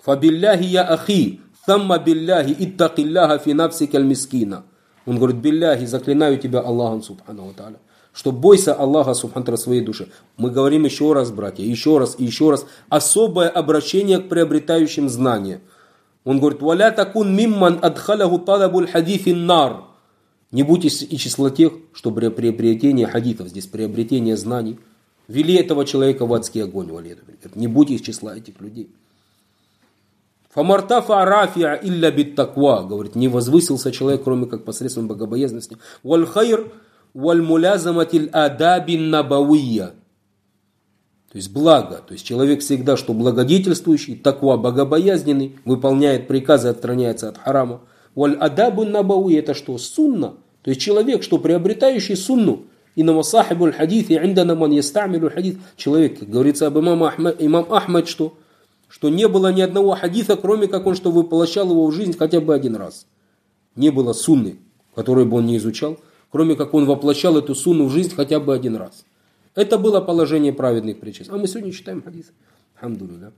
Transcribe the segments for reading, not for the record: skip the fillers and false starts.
Фабилляхи я ахи, тамма билляхи иттакилляха фи нафсика аль-мискина. Он говорит, билляхи, заклинаю тебя Аллахом, субхану ва тааля, что бойся Аллаха, субхану ва тааля, своей душе. Мы говорим еще раз, братья, еще раз и еще раз. Особое обращение к приобретающим знания. Он говорит, валя такун мимман адхаляху талабуль хадифин нар. Не будь из числа тех, что приобретение хадифов, здесь приобретение знаний, вели этого человека в адский огонь. Не будь из числа этих людей. Фамартафа рафиа илля бит таква, говорит, не возвысился человек, кроме как посредством богобоязненности. Валь хайр валь мулязаматиль адабин набавия. То есть благо, то есть человек всегда, что благодетельствующий, таква, богобоязненный, выполняет приказы, отстраняется от харама. Валь адабун набауи, это что? Сунна. То есть человек, что приобретающий сунну. Инама сахибуль хадиф и индана ман ястамилу хадиф. Человек, как говорится об имам Ахмад, что не было ни одного хадиса, кроме как он, что воплощал его в жизнь хотя бы один раз. Не было сунны, которую бы он не изучал, кроме как он воплощал эту сунну в жизнь хотя бы один раз. Это было положение праведных причест. А мы сегодня читаем хадисы. Хамдулилля.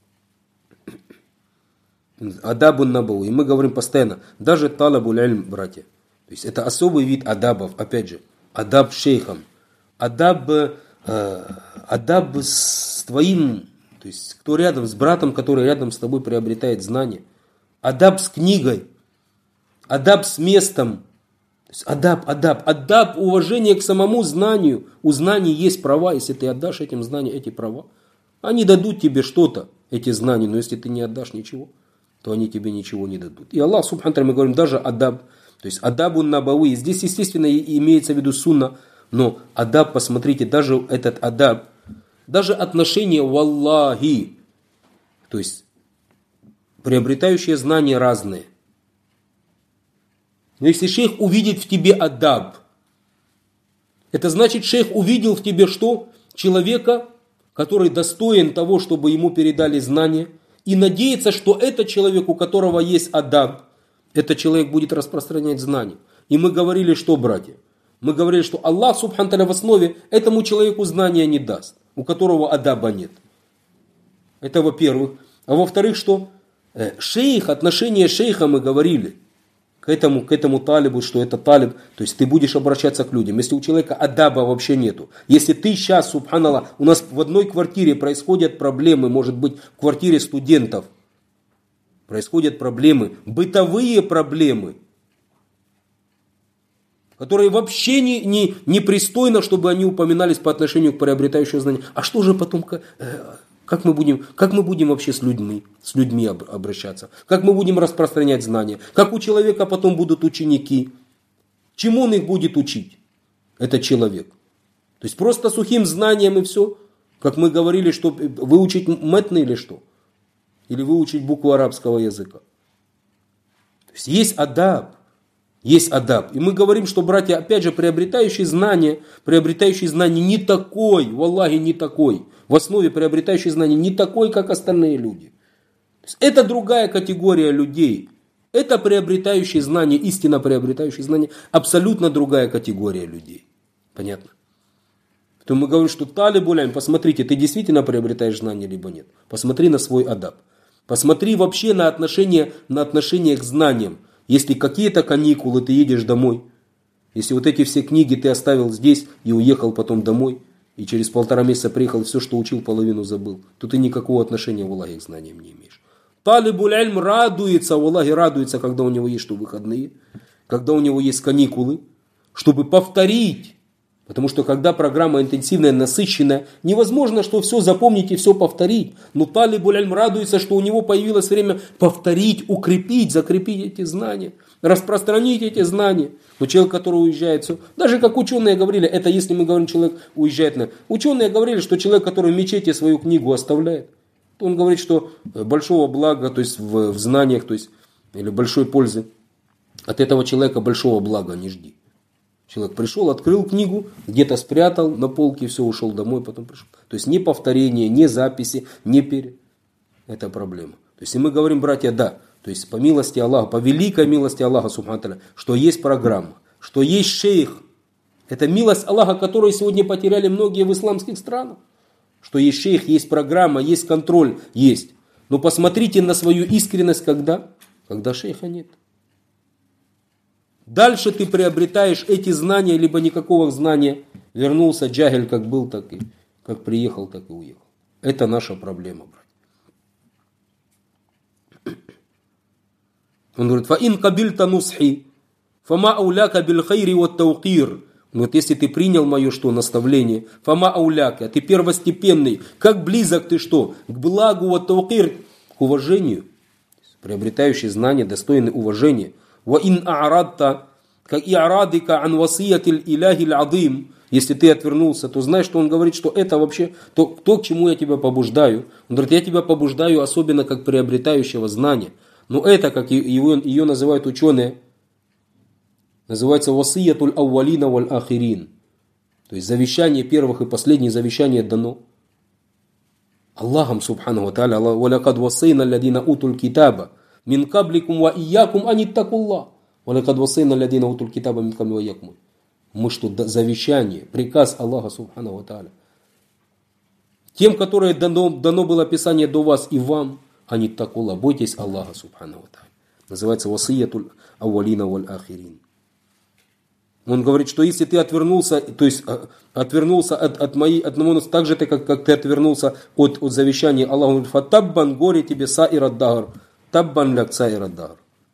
Адабун набау. И мы говорим постоянно, даже талабуль ильм, братья. То есть это особый вид адабов, опять же. Адаб шейхом. Адаб с твоим, то есть кто рядом с братом, который рядом с тобой приобретает знания. Адаб с книгой. Адаб с местом. То есть адаб, уважение к самому знанию. У знаний есть права, если ты отдашь этим знаниям эти права. Они дадут тебе что-то, эти знания, но если ты не отдашь ничего, то они тебе ничего не дадут. И Аллах, субхану ва тааля, мы говорим, даже адаб, то есть адабун набауи, здесь, естественно, имеется в виду сунна, но адаб, посмотрите, даже этот адаб, даже отношение валлахи, то есть приобретающие знания разные. Но если шейх увидит в тебе адаб, это значит, шейх увидел в тебе что? Человека, который достоин того, чтобы ему передали знания, и надеется, что этот человек, у которого есть адаб, этот человек будет распространять знания. И мы говорили, что, братья? Мы говорили, что Аллах, субхану ва тааля, в основе этому человеку знания не даст, у которого адаба нет. Это во-первых. А во-вторых, что? Шейх, отношение шейха мы говорили. К этому талибу, что это талиб, то есть ты будешь обращаться к людям. Если у человека адаба вообще нету. Если ты сейчас, субханаллах, у нас в одной квартире происходят проблемы, может быть, в квартире студентов, происходят проблемы, бытовые проблемы, которые вообще непристойно, чтобы они упоминались по отношению к приобретающему знания. А что же потом, как мы будем вообще с людьми обращаться? Как мы будем распространять знания? Как у человека потом будут ученики? Чему он их будет учить? Этот человек. То есть просто сухим знанием и все? Как мы говорили, что выучить метны или что? Или выучить букву арабского языка? То есть есть адаб. Есть адаб. И мы говорим, что, братья, опять же, приобретающий знания не такой, валлахи, не такой. В основе приобретающий знания не такой, как остальные люди. То есть это другая категория людей. Это приобретающие знания, истинно приобретающие знания, абсолютно другая категория людей. Понятно? То мы говорим, что талибулям, посмотрите, ты действительно приобретаешь знания, либо нет. Посмотри на свой адаб. Посмотри вообще на отношение к знаниям. Если какие-то каникулы, ты едешь домой. Если вот эти все книги ты оставил здесь и уехал потом домой, и через 1,5 месяца приехал, все, что учил, половину забыл, то ты никакого отношения, валлахи, к знаниям не имеешь. Талибуль ильм радуется, валлахи, радуется, когда у него есть что, выходные, когда у него есть каникулы, чтобы повторить. Потому что когда программа интенсивная, насыщенная, невозможно, что все запомнить и все повторить. Но талибуль ильм радуется, что у него появилось время повторить, укрепить, закрепить эти знания, распространить эти знания. Но человек, который уезжает, все, даже как ученые говорили, это если мы говорим, человек уезжает. Ученые говорили, что человек, который в мечети свою книгу оставляет, то он говорит, что большого блага, то есть в знаниях, то есть, или большой пользы от этого человека большого блага не жди. Человек пришел, открыл книгу, где-то спрятал на полке, все, ушел домой, потом пришел. То есть ни повторения, ни записи, ни это проблема. То есть и мы говорим, братья, да, то есть по милости Аллаха, по великой милости Аллаха, субхану ва тааля, что есть программа, что есть шейх. Это милость Аллаха, которую сегодня потеряли многие в исламских странах. Что есть шейх, есть программа, есть контроль, есть. Но посмотрите на свою искренность, когда шейха нет. Дальше ты приобретаешь эти знания, либо никакого знания. Вернулся джахиль, как был, так и как приехал, так и уехал. Это наша проблема, брат. Он говорит, «Фаин кабильта нусхи, фама ауляка биль хайри вот таукир». Вот если ты принял мое что, наставление, фама ауляка, ты первостепенный, как близок ты что, к благу вот таукир, к уважению, приобретающий знания, достойный уважения. وَإِنْ أَعْرَضْتَ كَإِعْرَاضِكَ عَنْ وَصِيَّةِ الْإِلَهِ الْعَظِيمِ. Если ты отвернулся, то знаешь, что он говорит, что это вообще то, к чему я тебя побуждаю. Он говорит, я тебя побуждаю особенно как приобретающего знания. Но это, как ее называют ученые, называется «васиятуль аувалина валь ахирин». То есть завещание первых и последних завещание дано Аллахом субхану ва тааля. «Валякад васайна алладина утуль китаба мин кабликум ва иякум аниттакуллах. Валякад васайна алладина утуль китаба мин кабликум ва иякум». Мы что, завещание, приказ Аллаха субхану ва тааля. Тем, которые дано было Писание до вас и вам, аниттакуллах, бойтесь Аллаха субхану ва тааля. Называется «васиятуль аувалина валь ахирин». Он говорит, что если ты отвернулся, то есть отвернулся от моего, так же, как ты отвернулся от завещания Аллаха, он говорит, «Фатаббан горе тебе саирад дагр, таббан ляк саирад дагр».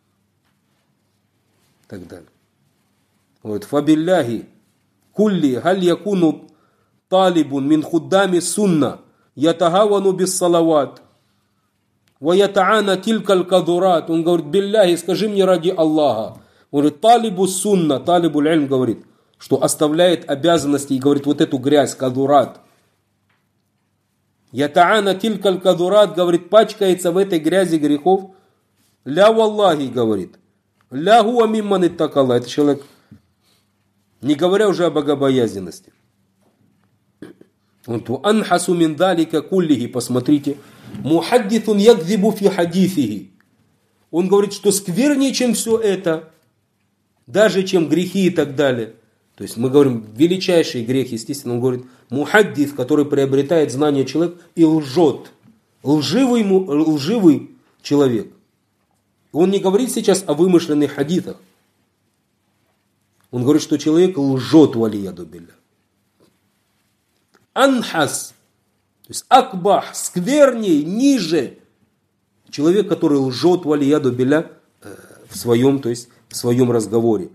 Так далее. Он говорит, «Фабилляхи кулли халь якуну талибун мин худдами сунна ятагавану бис салават ва ятаана тилкаль кадурат». Он говорит, «Билляхи, скажи мне ради Аллаха». Он говорит, талибу сунна, талибу ильм, говорит, что оставляет обязанности и говорит вот эту грязь, кадурат. Ятаана тилькаль кадурат, говорит, пачкается в этой грязи грехов. Ля валлахи, говорит, ля хуа мимман иттакалла. Это человек, не говоря уже о богобоязненности. Он то анхасу мин далика куллихи, посмотрите, мухаддитун ядзибу фи хадифихи. Он говорит, что сквернее, чем все это, даже чем грехи и так далее. То есть мы говорим, величайший грех, естественно, он говорит, мухаддис, который приобретает знание человек и лжет. Лживый человек. Он не говорит сейчас о вымышленных хадитах. Он говорит, что человек лжет, валияду билля. Анхас, то есть акбах, скверней, ниже. Человек, который лжет, валияду билля, в своем разговоре.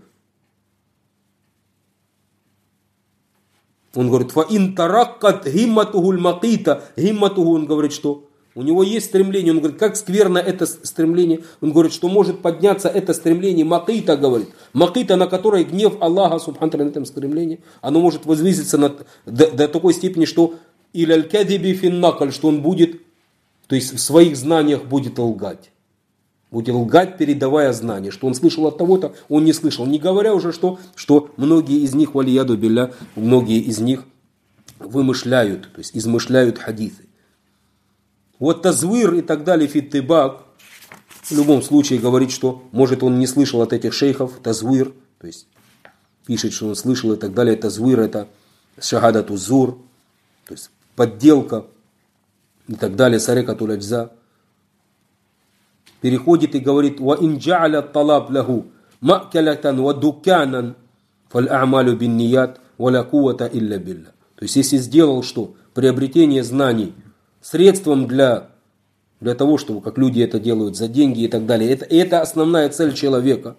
Он говорит, фа ин тараккат химматухуль макита. Химматуху, он говорит, что у него есть стремление. Он говорит, как скверно это стремление. Он говорит, что может подняться это стремление. Макита, говорит. Макита, на которой гнев Аллаха, субхану на этом стремлении, оно может возвыситься до такой степени, что иляль кадиби финнакаль, что он будет, то есть в своих знаниях будет лгать. Будет лгать, передавая знания, что он слышал от того-то, он не слышал. Не говоря уже, что многие из них, валияду билля, многие из них вымышляют, то есть измышляют хадисы. Вот тазвир и так далее, фиттибак, в любом случае говорит, что, может, он не слышал от этих шейхов, тазвир, то есть пишет, что он слышал и так далее. Тазвир это шахадату зур, то есть подделка и так далее, сарекатуль аджза. Переходит и говорит, ва инджа'аля талаб лаху ма'калатан ва дукканан фаль а'малю бин ният ва ла куввата илля билля. То есть, если сделал что? Приобретение знаний средством для того, чтобы, как люди это делают, за деньги и так далее. Это основная цель человека.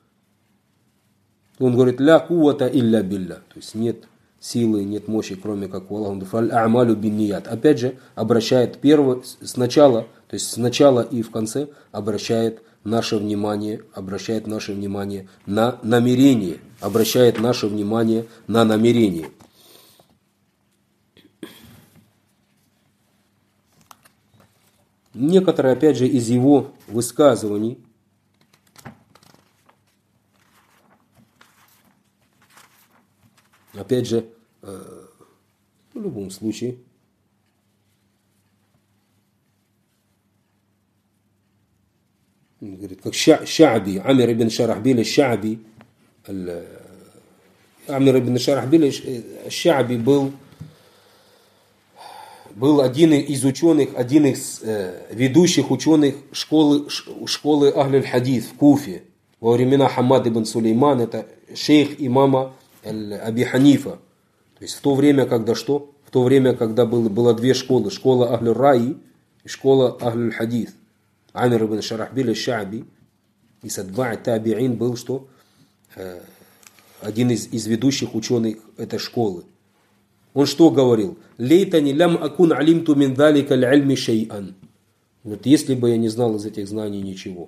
Он говорит, ля куввата илля билля. То есть, нет силы, нет мощи, кроме как у Аллаха. Фаль а'малю бин ният. Опять же, обращает сначала и в конце обращает наше внимание на намерение. Обращает наше внимание на намерение. Некоторые, опять же, из его высказываний опять же, в любом случае, говорит, как Ша'би, Амир ибн Шарахбиль Ша'би, Амир ибн Шарахбиль Ша'би был был один из ученых, один из ведущих ученых школы Ахль-аль-Хадис в Куфе во времена Хамад ибн Сулейман, это шейх имама Аби Ханифа. То есть в то время, когда что? В то время, когда было две школы, школа Ахль-Раи и школа Ахль-аль-Хадис. Амир ибн Шарахбиль аль-Ша'би из Атба'и Таби'ин был что? Один из ведущих ученых этой школы. Он что говорил? «Лейтани лям акун алимту мин далика аль-ильми шей'ан». Вот если бы я не знал из этих знаний ничего.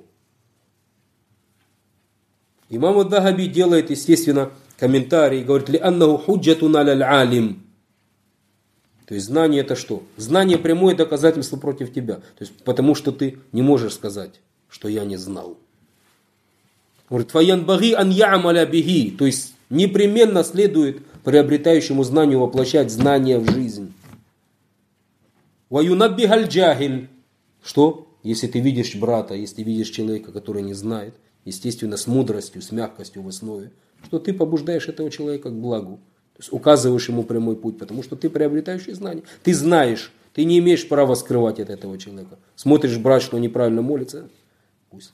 Имам ад-Дахаби делает, естественно, комментарий, говорит: «Ли'аннаху худжатун аль-алим». То есть знание это что? Знание прямое доказательство против тебя. То есть потому что ты не можешь сказать, что я не знал. Говорит: «Фаянбаги ан я'маля бихи». То есть непременно следует приобретающему знанию воплощать знания в жизнь. «Ваюнаббихаль джахиль». Что? Если ты видишь брата, если видишь человека, который не знает, естественно, с мудростью, с мягкостью в основе, что ты побуждаешь этого человека к благу. То есть указываешь ему прямой путь, потому что ты приобретающий знания. Ты знаешь, ты не имеешь права скрывать от этого человека. Смотришь, брат, что неправильно молится, пусть.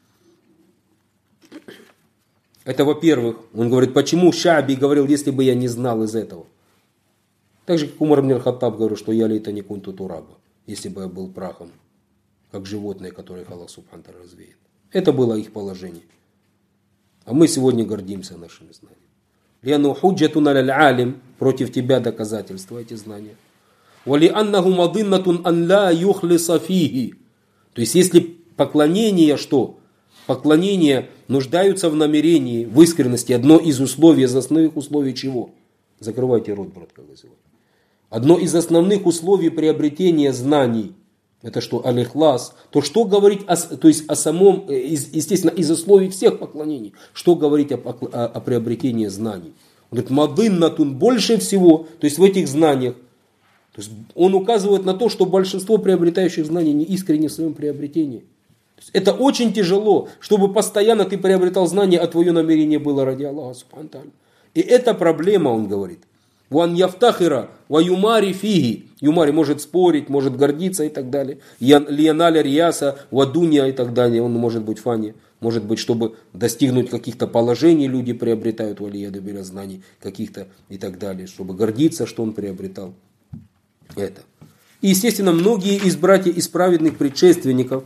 Это во-первых. Он говорит, почему Ша'би говорил, если бы я не знал из этого. Так же, как Умар ибн аль-Хаттаб говорил, что я лейта не кунту тураба, если бы я был прахом, как животное, которое Аллах Субхану ва тааля развеет. Это было их положение. А мы сегодня гордимся нашими знаниями. Лианну худжатун аль-алим, против тебя доказательства, эти знания. Валианнаху мадиннатун ан ла юхлиса фихи. То есть, если поклонение что? Поклонения нуждаются в намерении, в искренности. Одно из условий, из основных условий чего? Закрывайте рот, брат, как называют. Одно из основных условий приобретения знаний, это что? Аль-Ихлас. То что говорить то есть о самом, естественно, из условий всех поклонений, что говорить о приобретении знаний. Он говорит, мадыннатун, больше всего, то есть в этих знаниях. То есть он указывает на то, что большинство приобретающих знаний не искренне в своем приобретении. Это очень тяжело, чтобы постоянно ты приобретал знания, а твое намерение было ради Аллаха Субхану ва тааля. И это проблема, он говорит. Ван яфтахира ва юмари фиги. Юмари может спорить, может гордиться и так далее. Лияналя рияса ва дунья и так далее. Он может быть фани. Может быть, чтобы достигнуть каких-то положений, люди приобретают валияду биля знаний каких-то и так далее. Чтобы гордиться, что он приобретал это. И, естественно, многие из братьев, из праведных предшественников,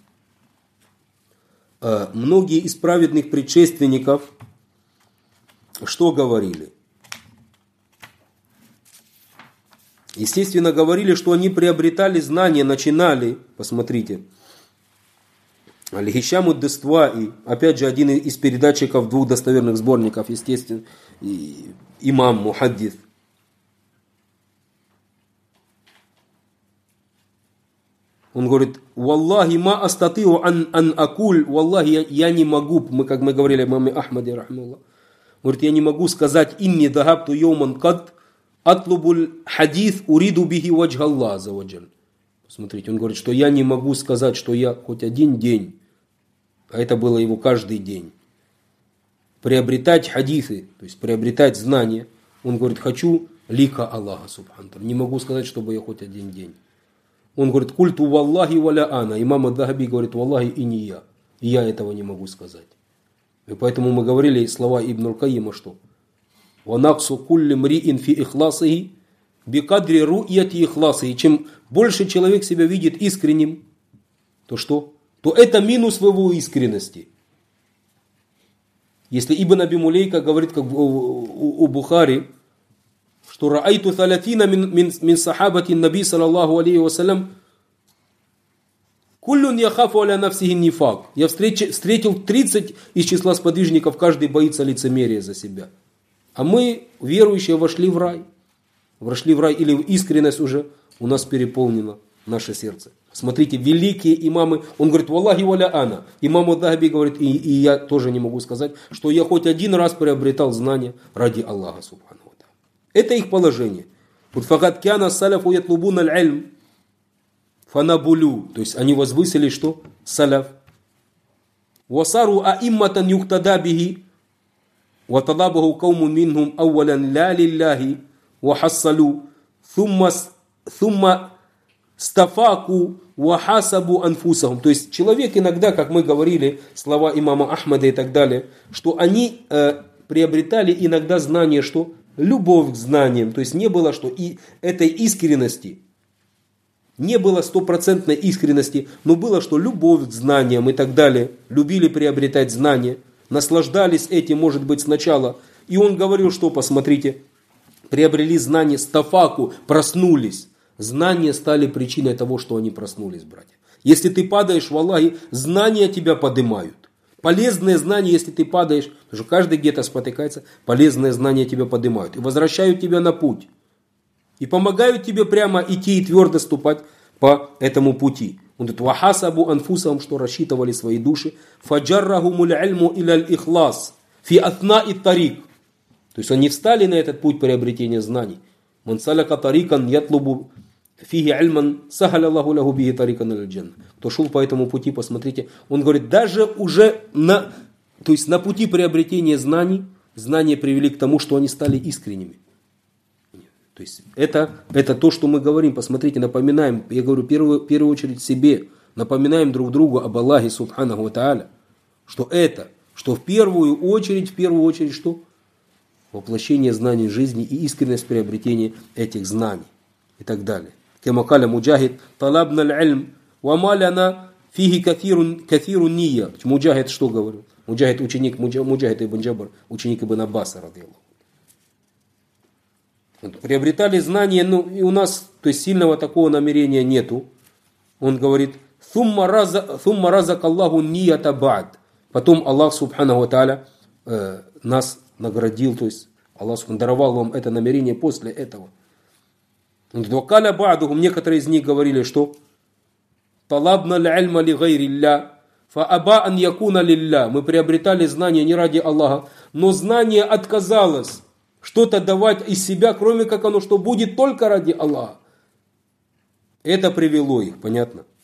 что говорили? Естественно, говорили, что они приобретали знания, начинали, посмотрите, Аль-Хишам ад-Даставаи, опять же, один из передатчиков двух достоверных сборников, естественно, имам, мухаддис. Он говорит, «Валлахи ма астатиу ан акуль», «Валлахи, я не могу», как мы говорили о имаме Ахмаде, рахмаллах, говорит, я не могу сказать, «Инни дахабту йоман кад атлубуль хадис уриду бихи ваджха Аллах аззаваджаль». Смотрите, он говорит, что я не могу сказать, что я хоть один день, а это было его каждый день, приобретать хадисы, то есть приобретать знания. Он говорит, хочу лика Аллаха Субхану ва тааля. Не могу сказать, чтобы я хоть один день. Он говорит, культу валлахи валя ана. Имам ад-Дахаби говорит, валлахи и не я. И я этого не могу сказать. И поэтому мы говорили слова Ибн аль-Кайима, что ванаксу кулли мриин фи ихласихи бикадри ру'яти ихласихи. Чем больше человек себя видит искренним, то что? То это минус в его искренности. Если Ибн Аби Мулейка говорит, как у Бухари, что раайту салатина мин сахабати наби саллаллаху алейхи вассалям куллюн яхафу аля нафсихи нифак. Я встретил 30 из числа сподвижников, каждый боится лицемерия за себя. А мы, верующие, вошли в рай. Вошли в рай, или в искренность уже у нас переполнено наше сердце. Смотрите, великие имамы, он говорит, валлахи валя ана. Имам ад-Дахаби говорит, и я тоже не могу сказать, что я хоть один раз приобретал знания ради Аллаха Субхану. Это их положение. Факат кяна саляфу ятлубун аль-ильм фанабулю. То есть они возвысили что? Саляф. Васару аимматан юктада бихи ваталабаху каумун минхум ауалян ля лилляхи вахассалу thumма Сумма стафаку вахасабу анфусахум. То есть человек иногда, как мы говорили, слова имама Ахмада и так далее, что они приобретали иногда знание, что любовь к знаниям. То есть не было что и этой искренности. Не было стопроцентной искренности, но было что любовь к знаниям и так далее. Любили приобретать знания, наслаждались этим, может быть, сначала. И он говорил, что, посмотрите, приобрели знания стафаку, проснулись. Знания стали причиной того, что они проснулись, братья. Если ты падаешь в Аллахе, знания тебя поднимают. Полезные знания, если ты падаешь, потому что каждый где-то спотыкается, полезные знания тебя поднимают и возвращают тебя на путь. И помогают тебе прямо идти и твердо ступать по этому пути. Он говорит, вахасабу анфусахум, что рассчитывали свои души, фаджаррахумуль ильму иляль ихлас, фи атна и тарик. То есть они встали на этот путь приобретения знаний. Ман салака тарикан ятлубу фиги ильман сахаля Аллаху лаху биги тарикан аль джанна. Кто шел по этому пути, посмотрите, он говорит, даже уже на пути приобретения знаний, знания привели к тому, что они стали искренними. То есть это то, что мы говорим. Посмотрите, напоминаем, я говорю, в первую очередь себе, напоминаем друг другу об Аллахе Субханаху ва Тааля, что в первую очередь, что? Воплощение знаний жизни и искренность приобретения этих знаний и так далее. Кемакаля Муджахид, талабна аль-ильм, ва маляна фиги кафирун ния. Муджахид что говорил? Муджахид ученик, Муджахид ибн Джабр, ученик ибн Аббаса, радиаллаху. Приобретали знания, и у нас, то есть сильного такого намерения нету. Он говорит, «Thumma разакаллаху нията ба'д». Потом Аллах Субханаху ва Тааля нас наградил, то есть Аллах даровал вам это намерение после этого. Он говорит, «Вакаля ба'духум», некоторые из них говорили, что «Талабна л'ильма ли гайрилля, фааба ан якуна лилля». Мы приобретали знания не ради Аллаха, но знание отказалось что-то давать из себя, кроме как оно, что будет только ради Аллаха. Это привело их, понятно?